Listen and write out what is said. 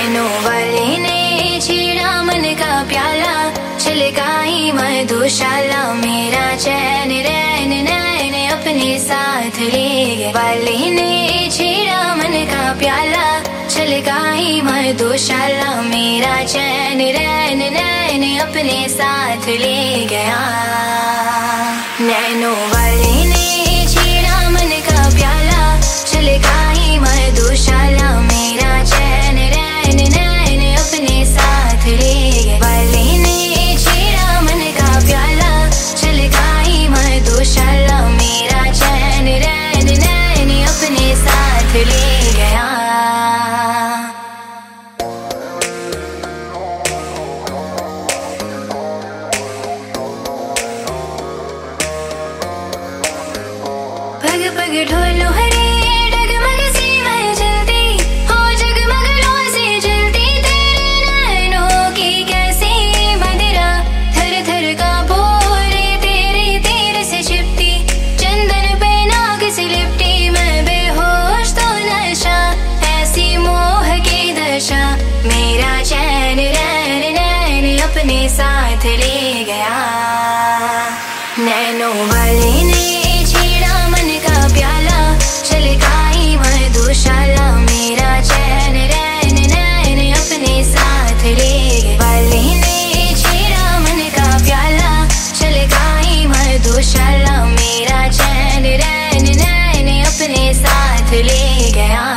नैनों वाले ने छेड़ा मन का प्याला, चल गाई मधुशाला, मेरा चैन रैन नैन अपने साथ ले गए। वाले ने छेड़ा मन का प्याला, चल गाई मधुशाला, मेरा चैन रैन नैन अपने साथ ले गया। नैनों वाले ने छेड़ा मन का प्याला, चल गाई मधुशाला, मेरा चैन रैन नैन अपने साथ ले गए। वाले ने छेड़ा मन का प्याला, चल गाई मधुशाला, मेरा चैन रैन नैन अपने साथ ले गया। पग पग ढोलो हरे डगमग सी मैं जलती, हो जगमग रोज़े जलती, तेरे नैनों की कैसी मदिरा, थर थर कांपो रे तेरे तीर से चिपटी, चंदन पे नाग से लिपटी, मैं बेहोश तो नशा, ऐसी मोह की दशा, मेरा चैन रैन नैन अपने साथ ले गया। नैनों वाले ने छेड़ा मन का प्याला, चल गाई मधुशाला, मेरा चैन रैन नैन अपने साथ ले गए। वाले ने छेड़ा मन का प्याला, चल गाई मधुशाला, मेरा चैन रैन नैन अपने साथ ले गया।